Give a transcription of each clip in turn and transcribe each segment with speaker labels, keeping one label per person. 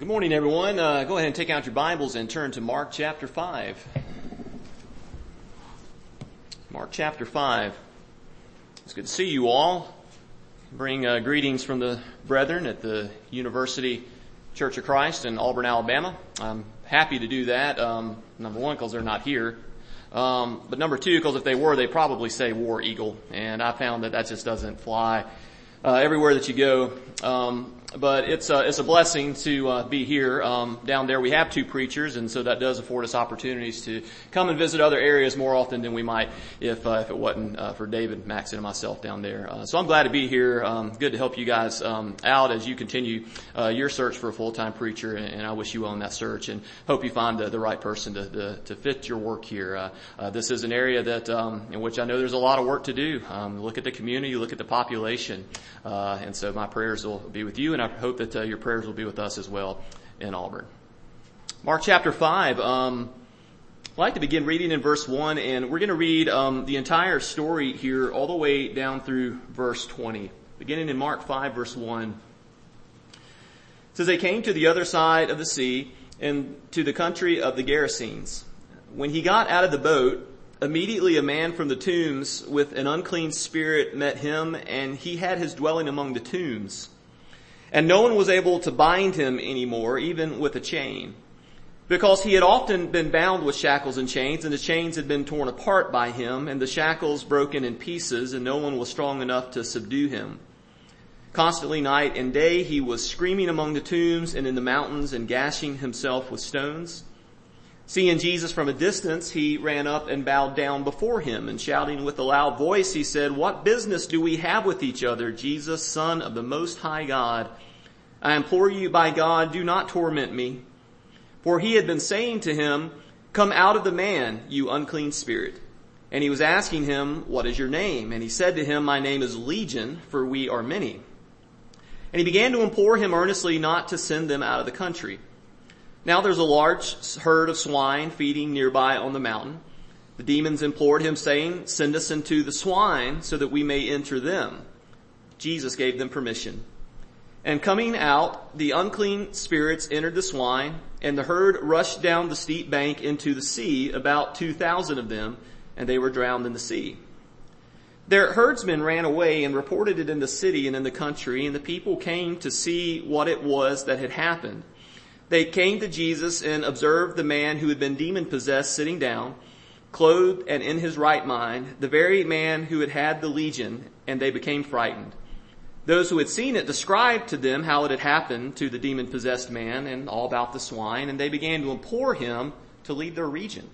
Speaker 1: Good morning, everyone. Go ahead and take out your Bibles and turn to Mark chapter 5. Mark chapter 5. It's good to see you all. Bring greetings from the brethren at the University Church of Christ in Auburn, Alabama. I'm happy to do that. Number one, because they're not here. But number two, because if they were, they probably say War Eagle. And I found that just doesn't fly everywhere that you go. But it's a blessing to be here. Down there we have two preachers, and so that does afford us opportunities to come and visit other areas more often than we might if it wasn't for David, Maxon, and myself down there. So I'm glad to be here. Good to help you guys out as you continue your search for a full-time preacher, and I wish you well in that search and hope you find the right person to fit your work here. This is an area that in which I know there's a lot of work to do. Look at the community, look at the population, and so my prayers will be with you, and I hope that your prayers will be with us as well in Auburn. Mark chapter 5. I'd like to begin reading in verse 1, and we're going to read the entire story here all the way down through verse 20. Beginning in Mark 5, verse 1. It says, "They came to the other side of the sea and to the country of the Gerasenes. When he got out of the boat, immediately a man from the tombs with an unclean spirit met him, and he had his dwelling among the tombs. And no one was able to bind him anymore, even with a chain, because he had often been bound with shackles and chains, and the chains had been torn apart by him, and the shackles broken in pieces, and no one was strong enough to subdue him. Constantly night and day he was screaming among the tombs and in the mountains and gashing himself with stones. Seeing Jesus from a distance, he ran up and bowed down before him, and shouting with a loud voice, he said, 'What business do we have with each other, Jesus, Son of the Most High God? I implore you by God, do not torment me.' For he had been saying to him, 'Come out of the man, you unclean spirit.' And he was asking him, 'What is your name?' And he said to him, 'My name is Legion, for we are many.' And he began to implore him earnestly not to send them out of the country. Now there's a large herd of swine feeding nearby on the mountain. The demons implored him, saying, 'Send us into the swine so that we may enter them.' Jesus gave them permission. And coming out, the unclean spirits entered the swine, and the herd rushed down the steep bank into the sea, about 2,000 of them, and they were drowned in the sea. Their herdsmen ran away and reported it in the city and in the country, and the people came to see what it was that had happened. They came to Jesus and observed the man who had been demon-possessed sitting down, clothed and in his right mind, the very man who had had the legion, and they became frightened. Those who had seen it described to them how it had happened to the demon-possessed man and all about the swine, and they began to implore him to leave their region.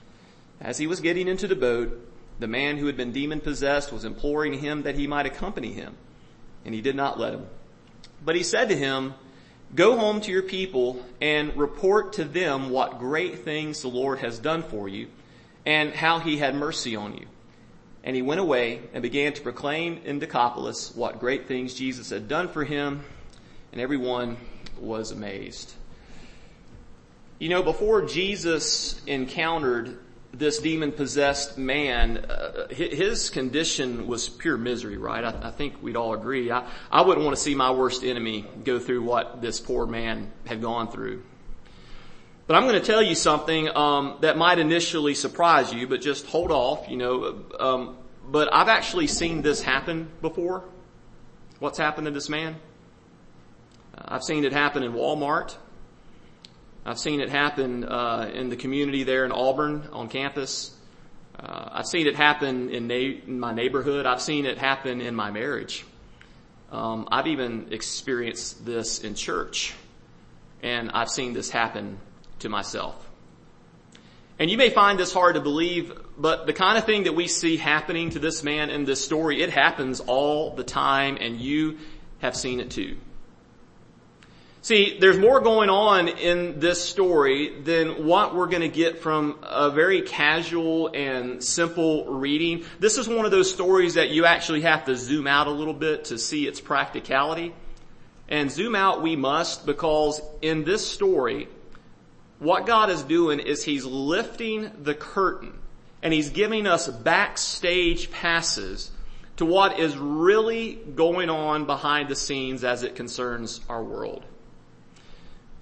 Speaker 1: As he was getting into the boat, the man who had been demon-possessed was imploring him that he might accompany him, and he did not let him. But he said to him, 'Go home to your people and report to them what great things the Lord has done for you and how he had mercy on you.' And he went away and began to proclaim in Decapolis what great things Jesus had done for him, and everyone was amazed." You know, before Jesus encountered this demon-possessed man, his condition was pure misery, right? I think we'd all agree. I wouldn't want to see my worst enemy go through what this poor man had gone through. But I'm going to tell you something that might initially surprise you, but just hold off, but I've actually seen this happen before. What's happened to this man? I've seen it happen in Walmart. I've seen it happen in the community there in Auburn on campus. I've seen it happen in my neighborhood. I've seen it happen in my marriage. I've even experienced this in church. And I've seen this happen to myself. And you may find this hard to believe, but the kind of thing that we see happening to this man in this story, it happens all the time, and you have seen it too. See, there's more going on in this story than what we're going to get from a very casual and simple reading. This is one of those stories that you actually have to zoom out a little bit to see its practicality. And zoom out we must, because in this story, what God is doing is he's lifting the curtain and he's giving us backstage passes to what is really going on behind the scenes as it concerns our world.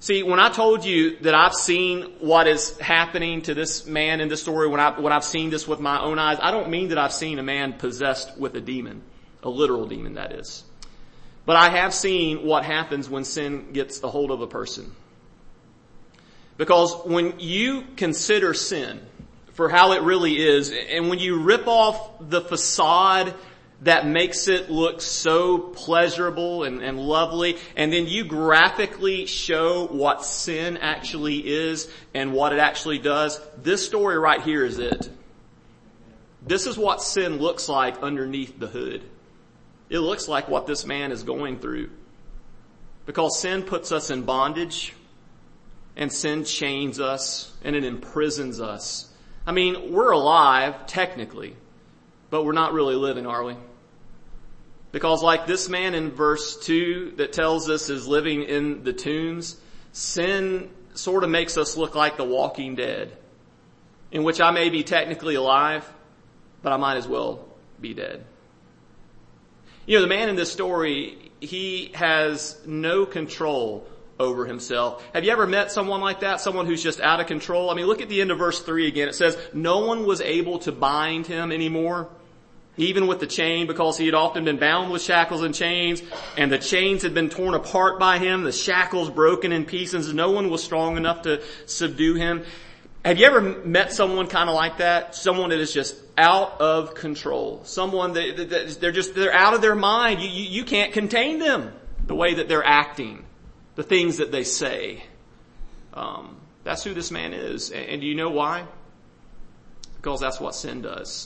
Speaker 1: See, when I told you that I've seen what is happening to this man in this story, when I've seen this with my own eyes, I don't mean that I've seen a man possessed with a demon, a literal demon that is. But I have seen what happens when sin gets a hold of a person. Because when you consider sin for how it really is, and when you rip off the facade that makes it look so pleasurable and lovely, and then you graphically show what sin actually is and what it actually does, this story right here is it. This is what sin looks like underneath the hood. It looks like what this man is going through. Because sin puts us in bondage, and sin chains us, and it imprisons us. I mean, we're alive, technically, but we're not really living, are we? Because like this man in verse 2 that tells us is living in the tombs, sin sort of makes us look like the walking dead, in which I may be technically alive, but I might as well be dead. You know, the man in this story, he has no control over himself. Have you ever met someone like that? Someone who's just out of control? I mean, look at the end of verse 3 again. It says, no one was able to bind him anymore, even with the chain, because he had often been bound with shackles and chains, and the chains had been torn apart by him, the shackles broken in pieces. No one was strong enough to subdue him. Have you ever met someone kind of like that? Someone that is just out of control. Someone that they're out of their mind. You can't contain them. The way that they're acting. The things that they say. That's who this man is. And do you know why? Because that's what sin does.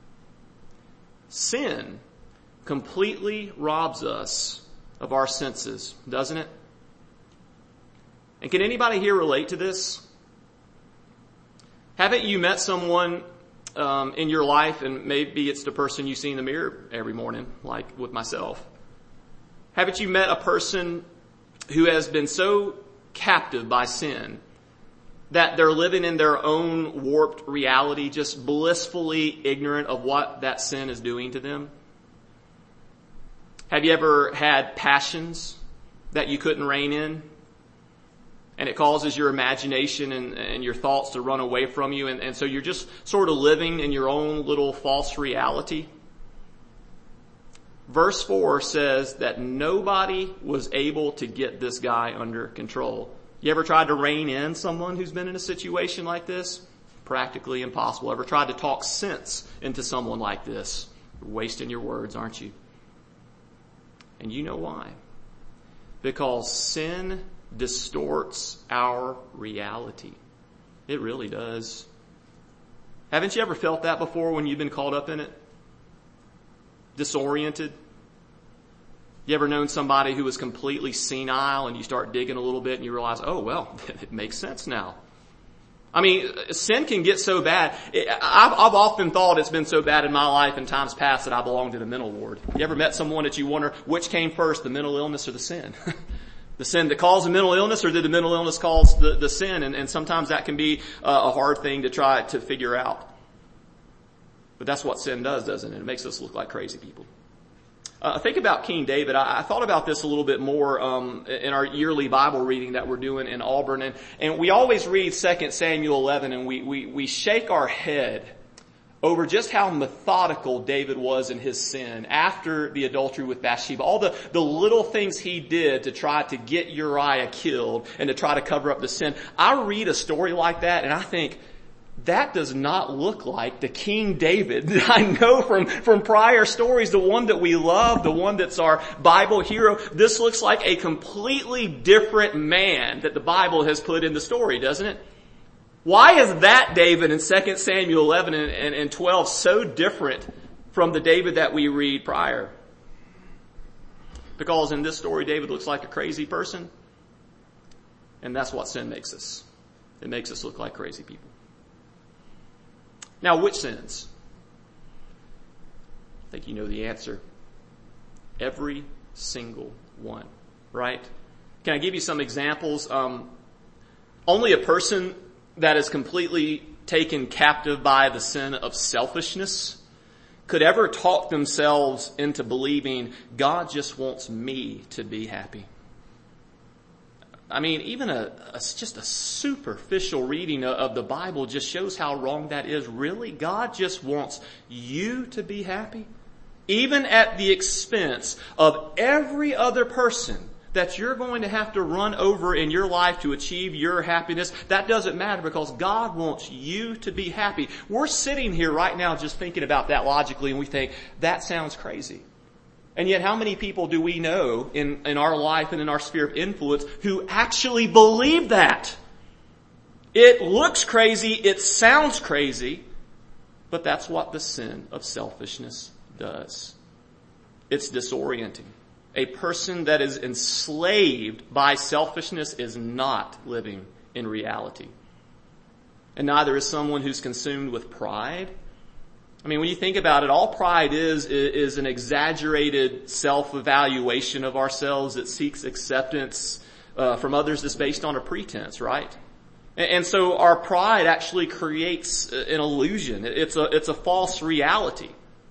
Speaker 1: Sin completely robs us of our senses, doesn't it? And can anybody here relate to this? Haven't you met someone in your life, and maybe it's the person you see in the mirror every morning, like with myself. Haven't you met a person who has been so captive by sin that they're living in their own warped reality, just blissfully ignorant of what that sin is doing to them? Have you ever had passions that you couldn't rein in? And it causes your imagination and your thoughts to run away from you. And so you're just sort of living in your own little false reality. Verse 4 says that nobody was able to get this guy under control. You ever tried to rein in someone who's been in a situation like this? Practically impossible. Ever tried to talk sense into someone like this? You're wasting your words, aren't you? And you know why? Because sin distorts our reality. It really does. Haven't you ever felt that before when you've been caught up in it? Disoriented? You ever known somebody who was completely senile and you start digging a little bit and you realize, oh, well, it makes sense now. I mean, sin can get so bad. I've often thought it's been so bad in my life in times past that I belong to the mental ward. You ever met someone that you wonder which came first, the mental illness or the sin? The sin that caused the mental illness, or did the mental illness cause the sin? And sometimes that can be a hard thing to try to figure out. But that's what sin does, doesn't it? It makes us look like crazy people. Think about King David. I thought about this a little bit more in our yearly Bible reading that we're doing in Auburn. And we always read 2 Samuel 11, and we shake our head over just how methodical David was in his sin after the adultery with Bathsheba. All the little things he did to try to get Uriah killed and to try to cover up the sin. I read a story like that and I think, that does not look like the King David that I know from prior stories, the one that we love, the one that's our Bible hero. This looks like a completely different man that the Bible has put in the story, doesn't it? Why is that David in 2 Samuel 11 and 12 so different from the David that we read prior? Because in this story, David looks like a crazy person. And that's what sin makes us. It makes us look like crazy people. Now, which sins? I think you know the answer. Every single one, right? Can I give you some examples? Only a person that is completely taken captive by the sin of selfishness could ever talk themselves into believing God just wants me to be happy. even just a superficial reading of the Bible just shows how wrong that is. Really? God just wants you to be happy? Even at the expense of every other person that you're going to have to run over in your life to achieve your happiness, that doesn't matter because God wants you to be happy. We're sitting here right now just thinking about that logically, and we think, that sounds crazy. And yet how many people do we know in our life and in our sphere of influence who actually believe that? It looks crazy, it sounds crazy, but that's what the sin of selfishness does. It's disorienting. A person that is enslaved by selfishness is not living in reality. And neither is someone who's consumed with pride. When you think about it, all pride is an exaggerated self-evaluation of ourselves that seeks acceptance from others that's based on a pretense, right? And so our pride actually creates an illusion. It's a false reality.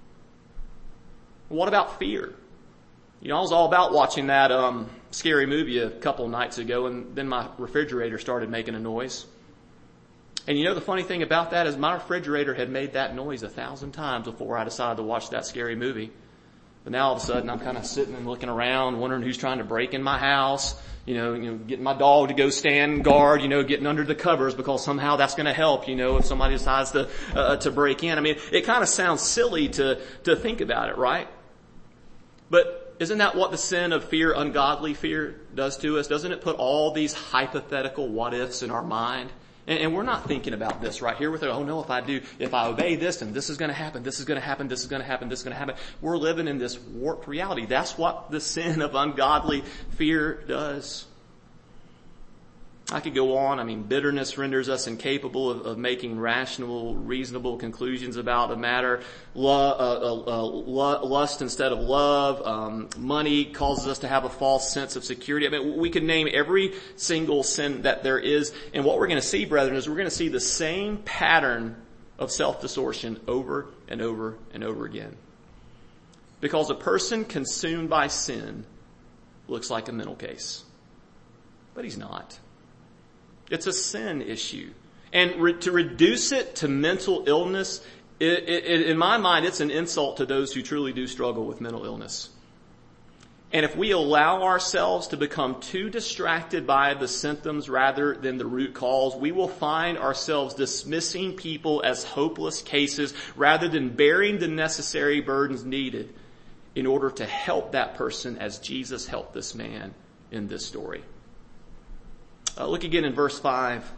Speaker 1: What about fear? I was all about watching that scary movie a couple nights ago, and then my refrigerator started making a noise. And the funny thing about that is my refrigerator had made that noise 1,000 times before I decided to watch that scary movie. But now all of a sudden I'm kind of sitting and looking around, wondering who's trying to break in my house, getting my dog to go stand guard, getting under the covers because somehow that's going to help, if somebody decides to break in. It kind of sounds silly to think about it, right? But isn't that what the sin of fear, ungodly fear, does to us? Doesn't it put all these hypothetical what-ifs in our mind? And we're not thinking about this right here with, oh no, if I obey this, then this is going to happen, this is going to happen, this is going to happen, this is going to happen. We're living in this warped reality. That's what the sin of ungodly fear does. I could go on. Bitterness renders us incapable of making rational, reasonable conclusions about a matter. Lust instead of love. Money causes us to have a false sense of security. We could name every single sin that there is. And what we're going to see, brethren, is we're going to see the same pattern of self-distortion over and over and over again. Because a person consumed by sin looks like a mental case. But he's not. It's a sin issue. And to reduce it to mental illness, in my mind, it's an insult to those who truly do struggle with mental illness. And if we allow ourselves to become too distracted by the symptoms rather than the root cause, we will find ourselves dismissing people as hopeless cases rather than bearing the necessary burdens needed in order to help that person as Jesus helped this man in this story. Look again in verse 5.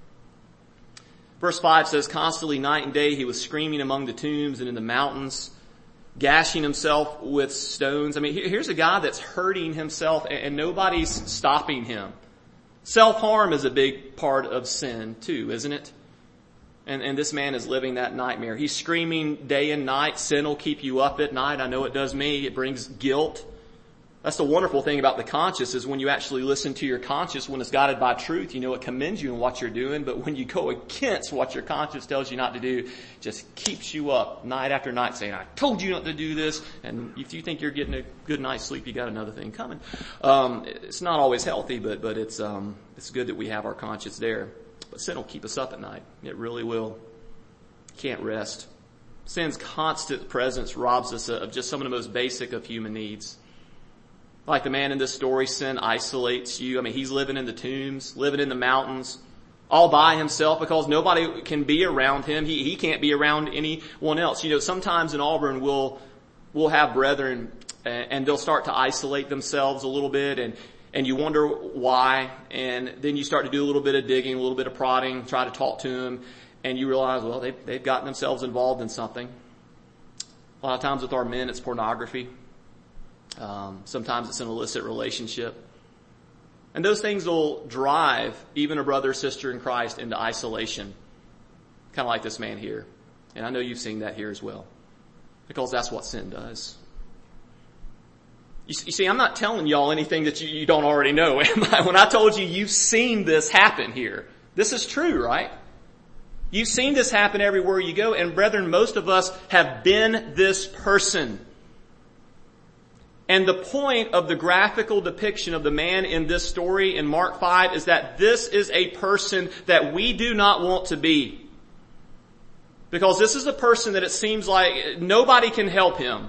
Speaker 1: Verse 5 says, constantly night and day he was screaming among the tombs and in the mountains, gashing himself with stones. Here's a guy that's hurting himself and nobody's stopping him. Self-harm is a big part of sin too, isn't it? And this man is living that nightmare. He's screaming day and night. Sin will keep you up at night. I know it does me. It brings guilt. That's the wonderful thing about the conscience is when you actually listen to your conscience, when it's guided by truth, it commends you in what you're doing. But when you go against what your conscience tells you not to do, it just keeps you up night after night saying, I told you not to do this. And if you think you're getting a good night's sleep, you got another thing coming. It's not always healthy, but it's good that we have our conscience there. But sin will keep us up at night. It really will. Can't rest. Sin's constant presence robs us of just some of the most basic of human needs. Like the man in this story, sin isolates you. He's living in the tombs, living in the mountains, all by himself because nobody can be around him. He can't be around anyone else. Sometimes in Auburn we'll have brethren and they'll start to isolate themselves a little bit and you wonder why. And then you start to do a little bit of digging, a little bit of prodding, try to talk to them, and you realize, well, they've gotten themselves involved in something. A lot of times with our men, it's pornography. Sometimes it's an illicit relationship. And those things will drive even a brother or sister in Christ into isolation. Kind of like this man here. And I know you've seen that here as well. Because that's what sin does. You see, I'm not telling y'all anything that you don't already know. When I told you've seen this happen here. This is true, right? You've seen this happen everywhere you go. And brethren, most of us have been this person. And the point of the graphical depiction of the man in this story in Mark 5 is that this is a person that we do not want to be. Because this is a person that it seems like nobody can help him.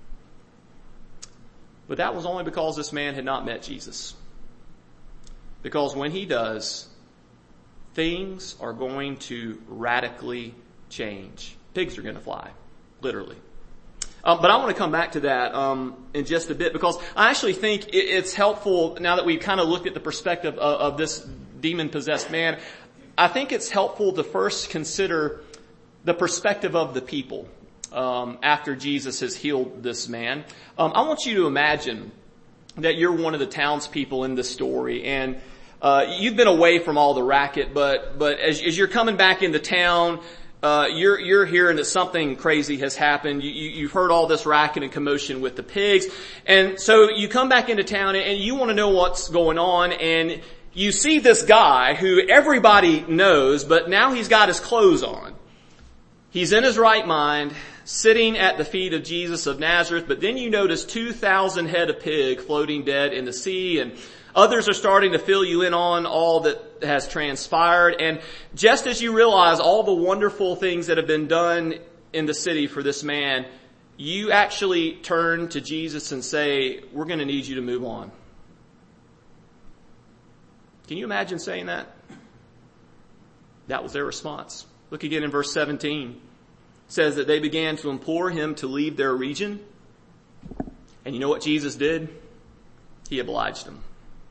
Speaker 1: But that was only because this man had not met Jesus. Because when he does, things are going to radically change. Pigs are going to fly, literally. But I want to come back to that in just a bit, because I actually think it's helpful now that we've kind of looked at the perspective of this demon-possessed man. I think it's helpful to first consider the perspective of the people after Jesus has healed this man. I want you to imagine that you're one of the townspeople in this story, and you've been away from all the racket, but as you're coming back into town, you're hearing that something crazy has happened. You've heard all this racket and commotion with the pigs. And so you come back into town and you want to know what's going on, and you see this guy who everybody knows, but now he's got his clothes on. He's in his right mind, sitting at the feet of Jesus of Nazareth, but then you notice 2,000 head of pig floating dead in the sea, and others are starting to fill you in on all that has transpired. And just as you realize all the wonderful things that have been done in the city for this man, you actually turn to Jesus and say, we're going to need you to move on. Can you imagine saying that? That was their response. Look again in verse 17. It says that they began to implore him to leave their region. And you know what Jesus did? He obliged them.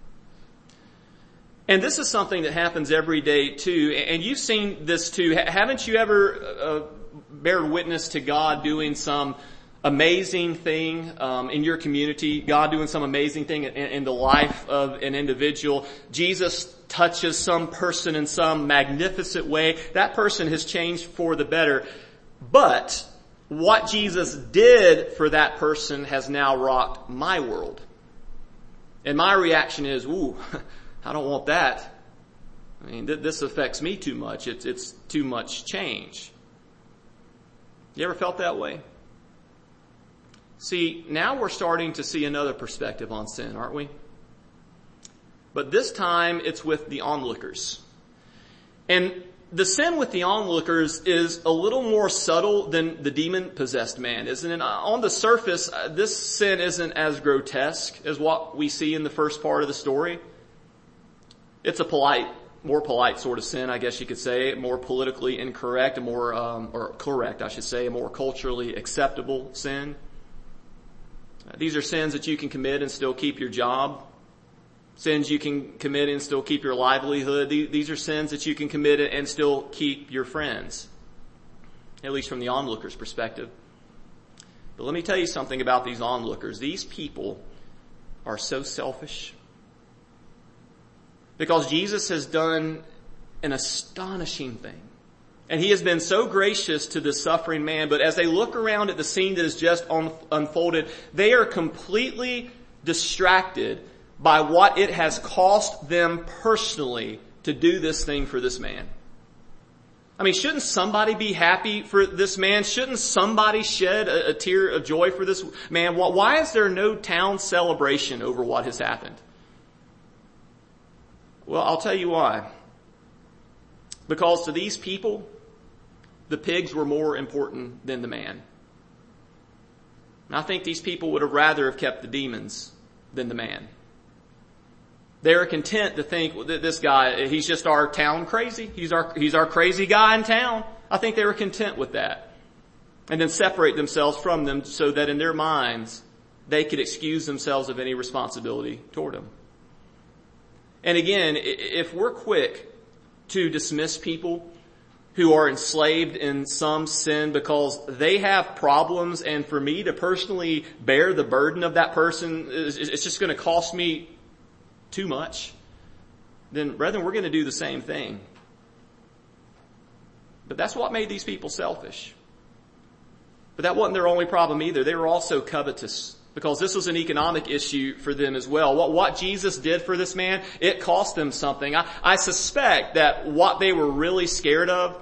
Speaker 1: And this is something that happens every day too. And you've seen this too. Haven't you ever bear witness to God doing some amazing thing in your community? God doing some amazing thing in the life of an individual. Jesus touches some person in some magnificent way. That person has changed for the better. But what Jesus did for that person has now rocked my world. And my reaction is, ooh, I don't want that. I mean, this affects me too much. It's too much change. You ever felt that way? See, now we're starting to see another perspective on sin, aren't we? But this time it's with the onlookers. And the sin with the onlookers is a little more subtle than the demon-possessed man, isn't it? On the surface, this sin isn't as grotesque as what we see in the first part of the story. It's a more polite sort of sin, I guess you could say, more politically incorrect, a more culturally acceptable sin. These are sins that you can commit and still keep your job. Sins you can commit and still keep your livelihood. These are sins that you can commit and still keep your friends. At least from the onlooker's perspective. But let me tell you something about these onlookers. These people are so selfish. Because Jesus has done an astonishing thing. And he has been so gracious to this suffering man. But as they look around at the scene that has just unfolded, they are completely distracted by what it has cost them personally to do this thing for this man. I mean, shouldn't somebody be happy for this man? Shouldn't somebody shed a tear of joy for this man? Why is there no town celebration over what has happened? Well, I'll tell you why. Because to these people, the pigs were more important than the man. And I think these people would have rather have kept the demons than the man. They're content to think that this guy, he's just our town crazy. He's our crazy guy in town. I think they were content with that. And then separate themselves from them so that in their minds, they could excuse themselves of any responsibility toward him. And again, if we're quick to dismiss people who are enslaved in some sin because they have problems, and for me to personally bear the burden of that person, it's just going to cost me too much, then brethren, we're going to do the same thing. But that's what made these people selfish. But that wasn't their only problem either. They were also covetous, because this was an economic issue for them as well. What Jesus did for this man, it cost them something. I suspect that what they were really scared of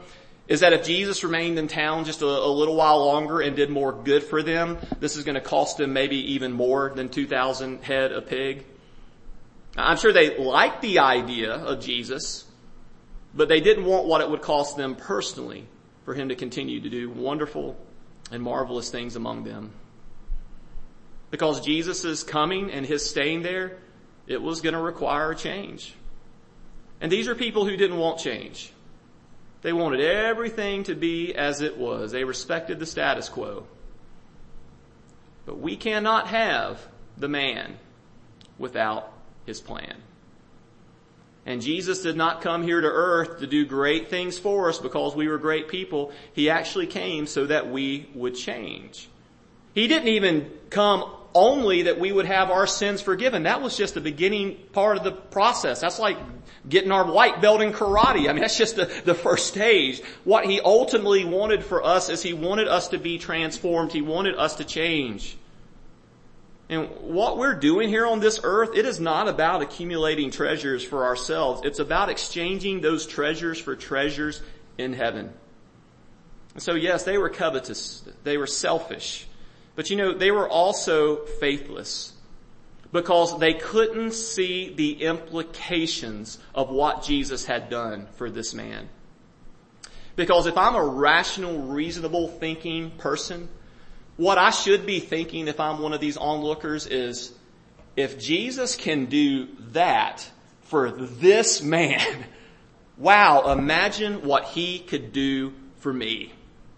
Speaker 1: is that if Jesus remained in town just a little while longer and did more good for them, this is going to cost them maybe even more than 2,000 head of pig. I'm sure they liked the idea of Jesus, but they didn't want what it would cost them personally for him to continue to do wonderful and marvelous things among them. Because Jesus' coming and his staying there, it was going to require a change. And these are people who didn't want change. They wanted everything to be as it was. They respected the status quo. But we cannot have the man without his plan. And Jesus did not come here to earth to do great things for us because we were great people. He actually came so that we would change. He didn't even come only that we would have our sins forgiven. That was just the beginning part of the process. That's like getting our white belt in karate. I mean, that's just the first stage. What he ultimately wanted for us is he wanted us to be transformed. He wanted us to change. And what we're doing here on this earth, it is not about accumulating treasures for ourselves. It's about exchanging those treasures for treasures in heaven. So yes, they were covetous. They were selfish. But they were also faithless because they couldn't see the implications of what Jesus had done for this man. Because if I'm a rational, reasonable thinking person, what I should be thinking if I'm one of these onlookers is, if Jesus can do that for this man, wow, imagine what he could do for me.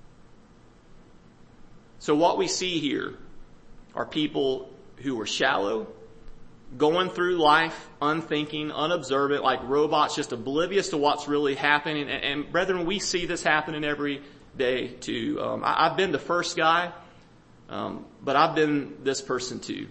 Speaker 1: So what we see here are people who are shallow, going through life unthinking, unobservant, like robots, just oblivious to what's really happening. And brethren, we see this happening every day too. I've been the first guy, but I've been this person too.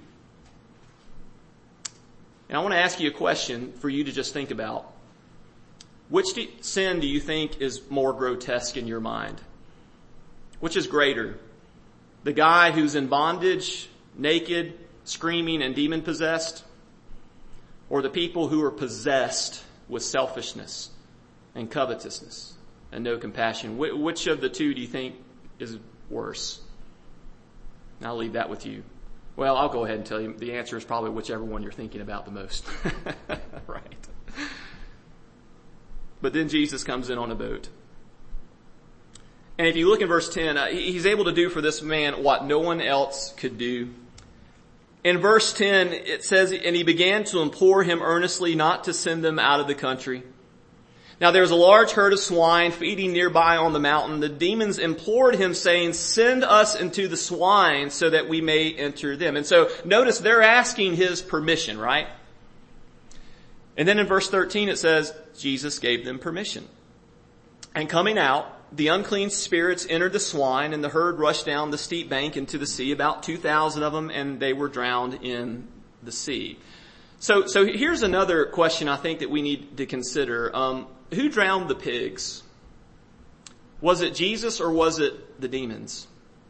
Speaker 1: And I want to ask you a question for you to just think about. Which sin do you think is more grotesque in your mind? Which is greater? The guy who's in bondage, naked, screaming, and demon-possessed? Or the people who are possessed with selfishness and covetousness and no compassion? Which of the two do you think is worse? I'll leave that with you. Well, I'll go ahead and tell you the answer is probably whichever one you're thinking about the most. Right. But then Jesus comes in on a boat. And if you look in verse 10, he's able to do for this man what no one else could do. In verse 10, it says, and he began to implore him earnestly not to send them out of the country. Now there was a large herd of swine feeding nearby on the mountain. The demons implored him, saying, send us into the swine so that we may enter them. And so notice they're asking his permission, right? And then in verse 13 it says, Jesus gave them permission. And coming out, the unclean spirits entered the swine, and the herd rushed down the steep bank into the sea, about 2,000 of them, and they were drowned in the sea. So here's another question I think that we need to consider. Who drowned the pigs? Was it Jesus or was it the demons?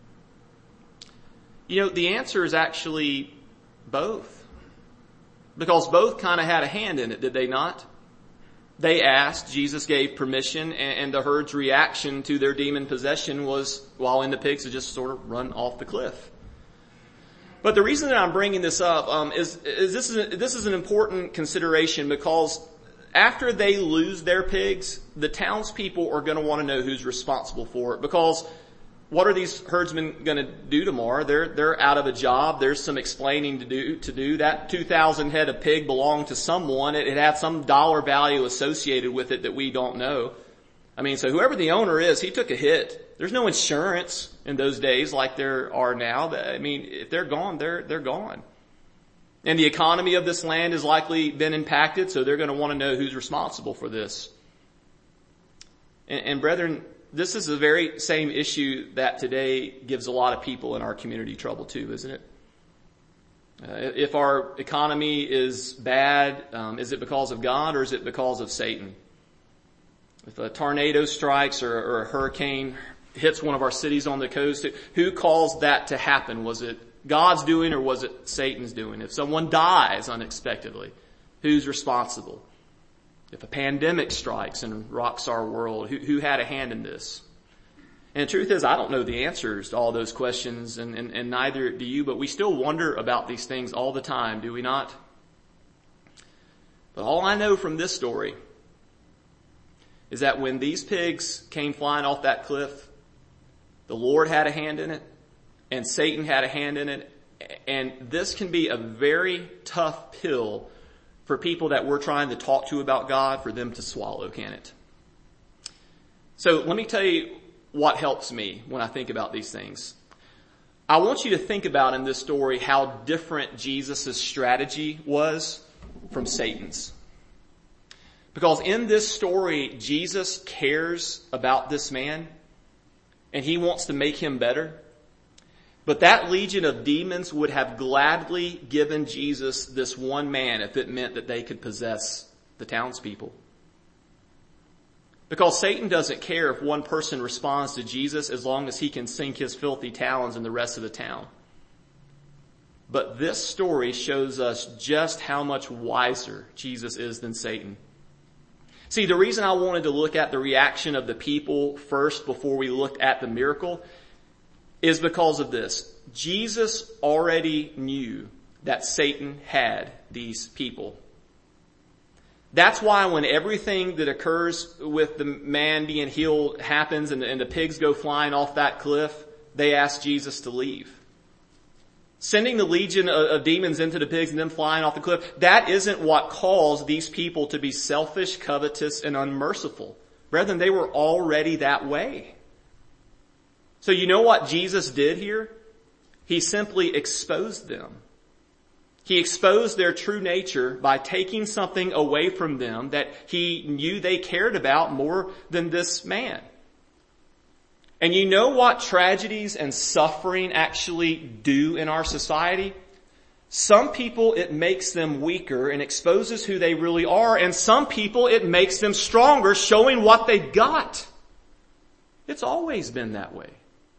Speaker 1: The answer is actually both. Because both kind of had a hand in it, did they not? They asked, Jesus gave permission, and the herd's reaction to their demon possession was, while in the pigs, to just sort of run off the cliff. But the reason that I'm bringing this up is this is an important consideration, because after they lose their pigs, the townspeople are going to want to know who's responsible for it. Because what are these herdsmen going to do tomorrow? They're out of a job. There's some explaining to do. That 2,000 head of pig belonged to someone. It had some dollar value associated with it that we don't know. I mean, so whoever the owner is, he took a hit. There's no insurance in those days like there are now. I mean, if they're gone, they're gone. And the economy of this land has likely been impacted, so they're going to want to know who's responsible for this. And brethren, this is the very same issue that today gives a lot of people in our community trouble too, isn't it? If our economy is bad, is it because of God or is it because of Satan? If a tornado strikes or a hurricane hits one of our cities on the coast, who caused that to happen? Was it God's doing or was it Satan's doing? If someone dies unexpectedly, who's responsible? If a pandemic strikes and rocks our world, who had a hand in this? And the truth is, I don't know the answers to all those questions, and neither do you, but we still wonder about these things all the time, do we not? But all I know from this story is that when these pigs came flying off that cliff, the Lord had a hand in it, and Satan had a hand in it, and this can be a very tough pill for people that we're trying to talk to about God, for them to swallow, can it? So let me tell you what helps me when I think about these things. I want you to think about in this story how different Jesus' strategy was from Satan's. Because in this story, Jesus cares about this man, and he wants to make him better. But that legion of demons would have gladly given Jesus this one man if it meant that they could possess the townspeople. Because Satan doesn't care if one person responds to Jesus as long as he can sink his filthy talons in the rest of the town. But this story shows us just how much wiser Jesus is than Satan. See, the reason I wanted to look at the reaction of the people first before we looked at the miracle is because of this. Jesus already knew that Satan had these people. That's why when everything that occurs with the man being healed happens and the pigs go flying off that cliff, they ask Jesus to leave. Sending the legion of demons into the pigs and them flying off the cliff, that isn't what caused these people to be selfish, covetous, and unmerciful. Rather, they were already that way. So you know what Jesus did here? He simply exposed them. He exposed their true nature by taking something away from them that he knew they cared about more than this man. And you know what tragedies and suffering actually do in our society? Some people, it makes them weaker and exposes who they really are. And some people, it makes them stronger, showing what they got. It's always been that way.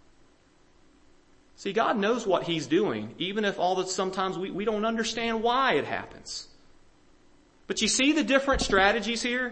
Speaker 1: See, God knows what he's doing, even if sometimes we don't understand why it happens. But you see the different strategies here?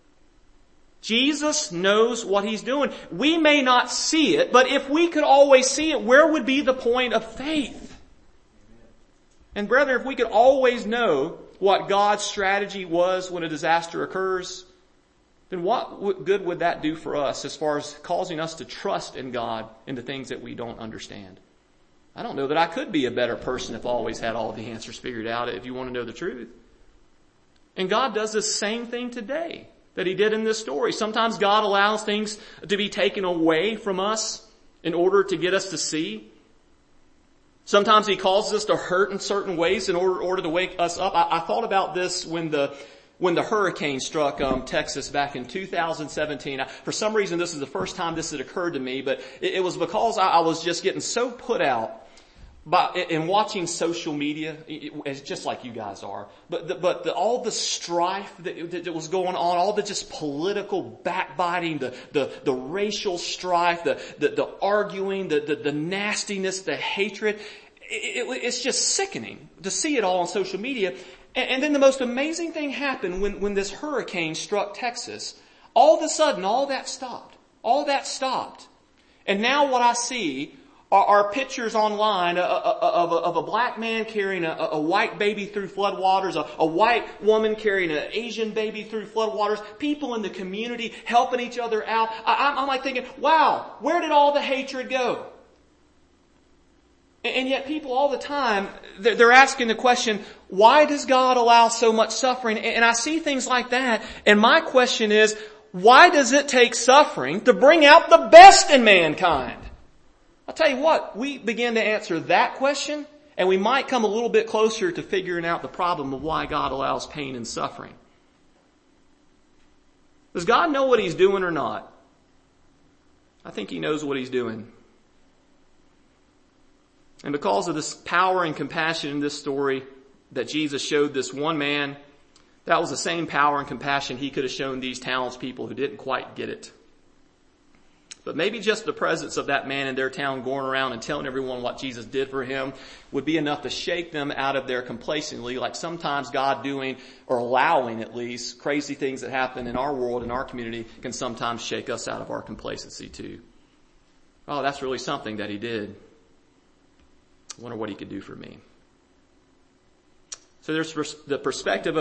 Speaker 1: Jesus knows what he's doing. We may not see it, but if we could always see it, where would be the point of faith? And brethren, if we could always know what God's strategy was when a disaster occurs, then what good would that do for us as far as causing us to trust in God in the things that we don't understand? I don't know that I could be a better person if I always had all the answers figured out, if you want to know the truth. And God does the same thing today that he did in this story. Sometimes God allows things to be taken away from us in order to get us to see. Sometimes he causes us to hurt in certain ways in order to wake us up. I thought about this when the hurricane struck Texas back in 2017. For some reason, this is the first time this had occurred to me, but it was because I was just getting so put out in watching social media. It's just like you guys are. But all the strife that was going on, all the just political backbiting, the racial strife, the arguing, the nastiness, the hatred. It's just sickening to see it all on social media. And then the most amazing thing happened when this hurricane struck Texas. All of a sudden, all that stopped. All that stopped. And now what I see are pictures online of a black man carrying a white baby through floodwaters, a white woman carrying an Asian baby through floodwaters, people in the community helping each other out. I'm like thinking, wow, where did all the hatred go? And yet people all the time, they're asking the question, why does God allow so much suffering? And I see things like that, and my question is, why does it take suffering to bring out the best in mankind? I'll tell you what, we begin to answer that question, and we might come a little bit closer to figuring out the problem of why God allows pain and suffering. Does God know what he's doing or not? I think he knows what he's doing. And because of this power and compassion in this story that Jesus showed this one man, that was the same power and compassion he could have shown these townspeople who didn't quite get it. But maybe just the presence of that man in their town going around and telling everyone what Jesus did for him would be enough to shake them out of their complacency, like sometimes God doing or allowing at least crazy things that happen in our world, in our community, can sometimes shake us out of our complacency too. Oh, that's really something that he did. I wonder what he could do for me. So there's the perspective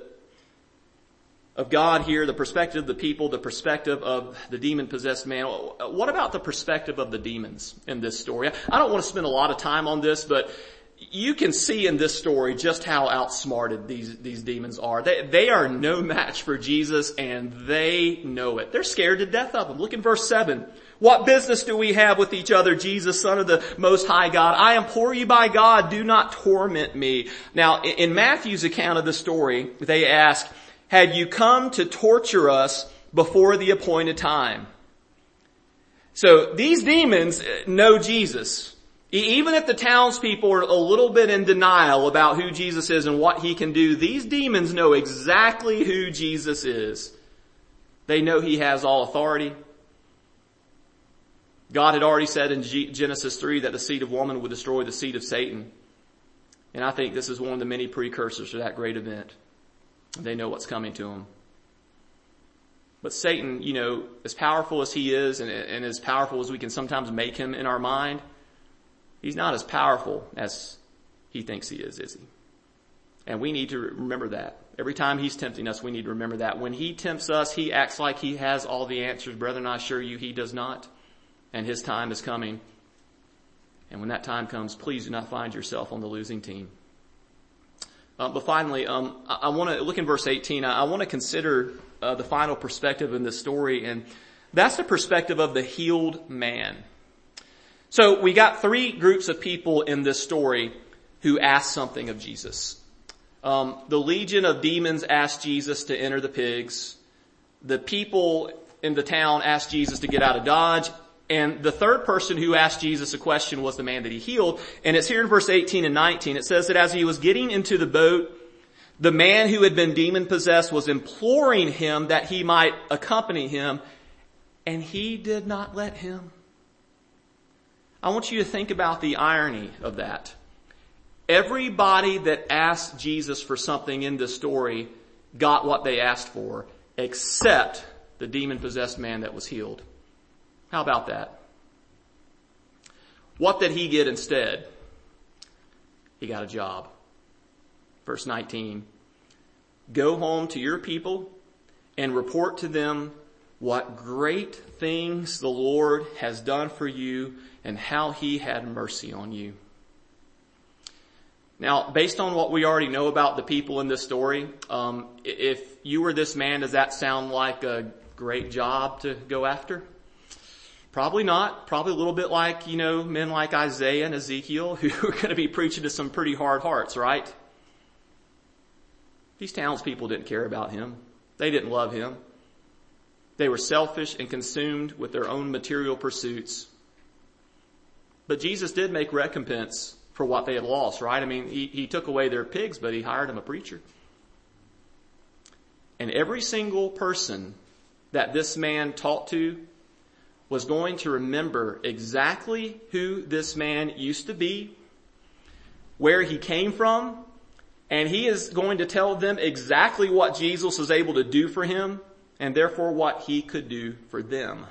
Speaker 1: of God here, the perspective of the people, the perspective of the demon-possessed man. What about the perspective of the demons in this story? I don't want to spend a lot of time on this, but you can see in this story just how outsmarted these demons are. They are no match for Jesus, and they know it. They're scared to death of him. Look in verse 7. What business do we have with each other, Jesus, Son of the Most High God? I implore you by God, do not torment me. Now, in Matthew's account of the story, they ask, had you come to torture us before the appointed time? So these demons know Jesus. Even if the townspeople are a little bit in denial about who Jesus is and what he can do, these demons know exactly who Jesus is. They know he has all authority. God had already said in Genesis 3 that the seed of woman would destroy the seed of Satan. And I think this is one of the many precursors to that great event. They know what's coming to them. But Satan, as powerful as he is and as powerful as we can sometimes make him in our mind, he's not as powerful as he thinks he is he? And we need to remember that. Every time he's tempting us, we need to remember that. When he tempts us, he acts like he has all the answers. Brethren, I assure you, he does not. And his time is coming. And when that time comes, please do not find yourself on the losing team. But finally, I want to look in verse 18. I want to consider the final perspective in this story, and that's the perspective of the healed man. So we got three groups of people in this story who asked something of Jesus. The legion of demons asked Jesus to enter the pigs. The people in the town asked Jesus to get out of Dodge. And the third person who asked Jesus a question was the man that he healed. And it's here in verse 18 and 19. It says that as he was getting into the boat, the man who had been demon-possessed was imploring him that he might accompany him, and he did not let him. I want you to think about the irony of that. Everybody that asked Jesus for something in this story got what they asked for, except the demon-possessed man that was healed. How about that? What did he get instead? He got a job. Verse 19. Go home to your people and report to them what great things the Lord has done for you and how he had mercy on you. Now, based on what we already know about the people in this story, if you were this man, does that sound like a great job to go after? Probably not. Probably a little bit like, men like Isaiah and Ezekiel who are going to be preaching to some pretty hard hearts, right? These townspeople didn't care about him. They didn't love him. They were selfish and consumed with their own material pursuits. But Jesus did make recompense for what they had lost, right? I mean, he took away their pigs, but he hired them a preacher. And every single person that this man talked to was going to remember exactly who this man used to be, where he came from, and he is going to tell them exactly what Jesus was able to do for him, and therefore what he could do for them.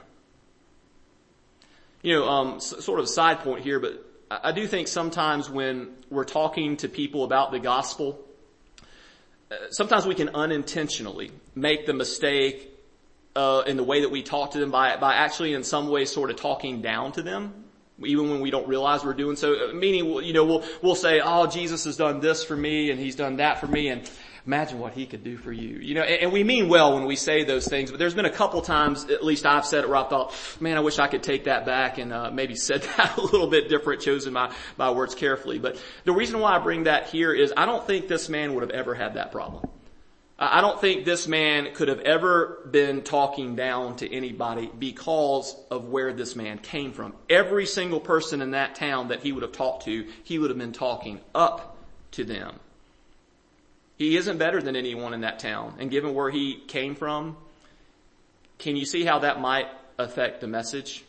Speaker 1: Sort of a side point here, but I do think sometimes when we're talking to people about the gospel, sometimes we can unintentionally make the mistake in the way that we talk to them by actually in some way sort of talking down to them, even when we don't realize we're doing so. Meaning, we'll say, oh, Jesus has done this for me and he's done that for me, and imagine what he could do for you. And we mean well when we say those things, but there's been a couple times, at least I've said it, where I thought, man, I wish I could take that back and maybe said that a little bit different, chosen my words carefully. But the reason why I bring that here is I don't think this man would have ever had that problem. I don't think this man could have ever been talking down to anybody because of where this man came from. Every single person in that town that he would have talked to, he would have been talking up to them. He isn't better than anyone in that town. And given where he came from, can you see how that might affect the message?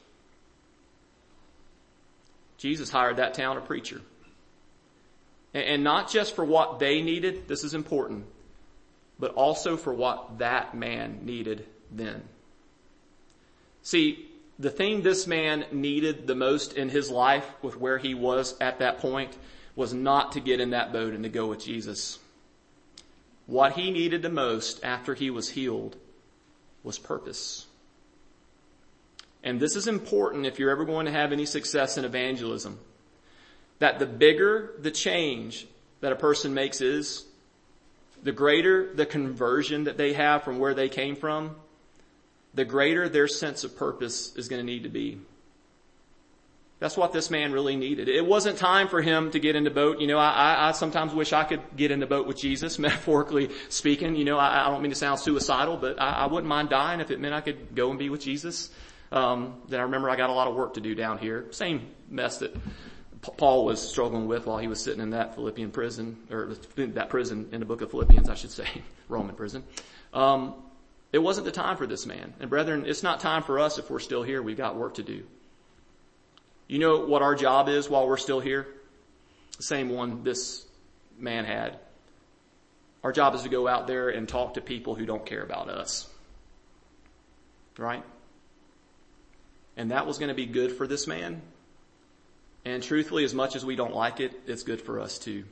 Speaker 1: Jesus hired that town a preacher. And not just for what they needed, this is important, but also for what that man needed then. See, the thing this man needed the most in his life with where he was at that point was not to get in that boat and to go with Jesus. What he needed the most after he was healed was purpose. And this is important if you're ever going to have any success in evangelism. That the bigger the change that a person makes is, the greater the conversion that they have from where they came from, the greater their sense of purpose is going to need to be. That's what this man really needed. It wasn't time for him to get in the boat. I sometimes wish I could get in the boat with Jesus, metaphorically speaking. I don't mean to sound suicidal, but I wouldn't mind dying if it meant I could go and be with Jesus. Then I remember I got a lot of work to do down here. Same mess that Paul was struggling with while he was sitting in that Philippian prison, or that prison in the book of Philippians, I should say, Roman prison. It wasn't the time for this man. And brethren, it's not time for us if we're still here. We've got work to do. You know what our job is while we're still here? The same one this man had. Our job is to go out there and talk to people who don't care about us. Right? And that was going to be good for this man. And truthfully, as much as we don't like it, it's good for us too.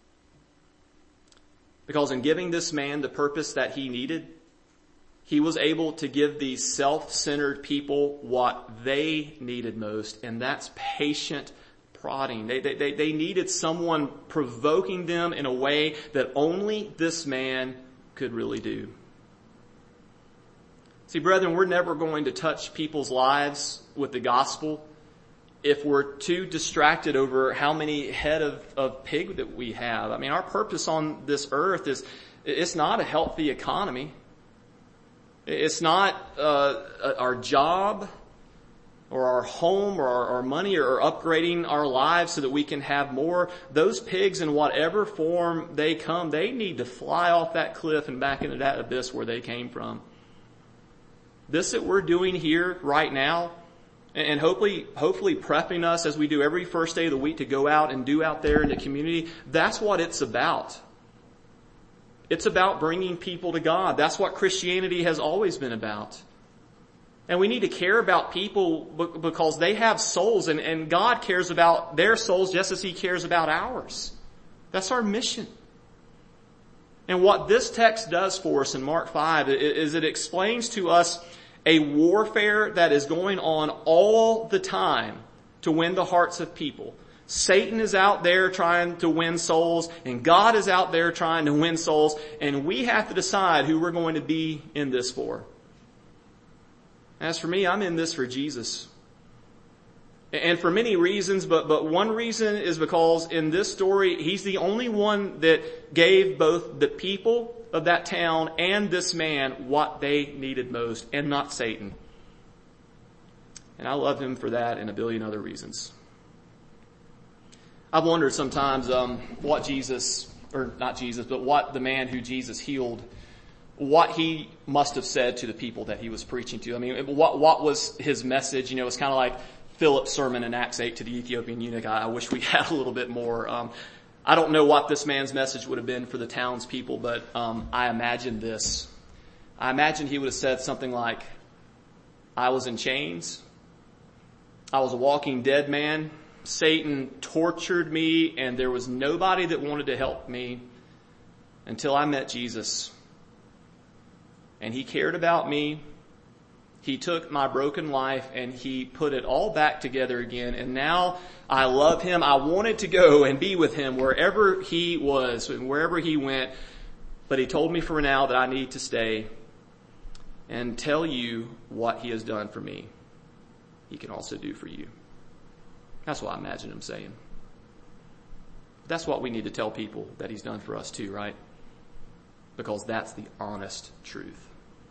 Speaker 1: Because in giving this man the purpose that he needed, he was able to give these self-centered people what they needed most, and that's patient prodding. They needed someone provoking them in a way that only this man could really do. See, brethren, we're never going to touch people's lives with the gospel if we're too distracted over how many head of pig that we have. I mean, our purpose on this earth it's not a healthy economy. It's not our job or our home or our money or upgrading our lives so that we can have more. Those pigs, in whatever form they come, they need to fly off that cliff and back into that abyss where they came from. This that we're doing here right now, and hopefully prepping us as we do every first day of the week to go out and do out there in the community, that's what it's about. It's about bringing people to God. That's what Christianity has always been about. And we need to care about people because they have souls, and God cares about their souls just as He cares about ours. That's our mission. And what this text does for us in Mark 5 is it explains to us a warfare that is going on all the time to win the hearts of people. Satan is out there trying to win souls, and God is out there trying to win souls, and we have to decide who we're going to be in this for. As for me, I'm in this for Jesus. And for many reasons, but one reason is because in this story, He's the only one that gave both the people of that town and this man what they needed most, and not Satan. And I love Him for that and a billion other reasons. I've wondered sometimes what the man who Jesus healed, what he must have said to the people that he was preaching to. I mean, what was his message? It's kind of like Philip's sermon in Acts 8 to the Ethiopian eunuch. I wish we had a little bit more. I don't know what this man's message would have been for the townspeople, but I imagine this. I imagine he would have said something like, I was in chains. I was a walking dead man. Satan tortured me, and there was nobody that wanted to help me until I met Jesus. And He cared about me. He took my broken life and He put it all back together again. And now I love Him. I wanted to go and be with Him wherever He was and wherever He went. But He told me for now that I need to stay and tell you what He has done for me. He can also do for you. That's what I imagine Him saying. That's what we need to tell people that He's done for us too, right? Because that's the honest truth.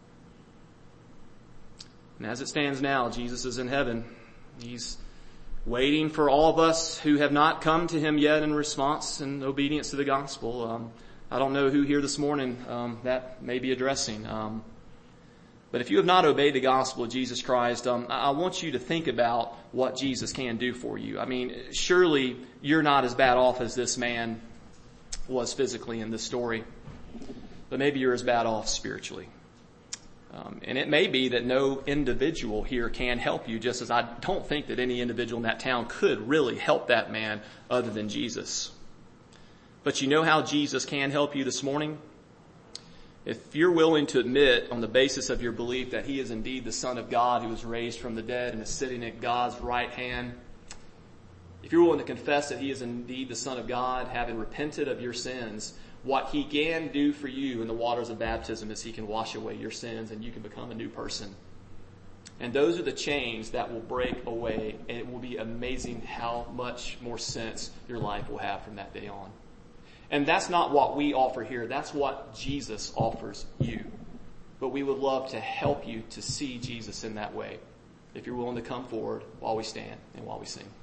Speaker 1: And as it stands now, Jesus is in heaven. He's waiting for all of us who have not come to Him yet in response and obedience to the gospel. I don't know who here this morning that may be addressing. But if you have not obeyed the gospel of Jesus Christ, I want you to think about what Jesus can do for you. I mean, surely you're not as bad off as this man was physically in this story, but maybe you're as bad off spiritually. And it may be that no individual here can help you, just as I don't think that any individual in that town could really help that man other than Jesus. But you know how Jesus can help you this morning? If you're willing to admit on the basis of your belief that he is indeed the Son of God who was raised from the dead and is sitting at God's right hand, if you're willing to confess that he is indeed the Son of God, having repented of your sins, what he can do for you in the waters of baptism is he can wash away your sins and you can become a new person. And those are the chains that will break away, and it will be amazing how much more sense your life will have from that day on. And that's not what we offer here. That's what Jesus offers you. But we would love to help you to see Jesus in that way if you're willing to come forward while we stand and while we sing.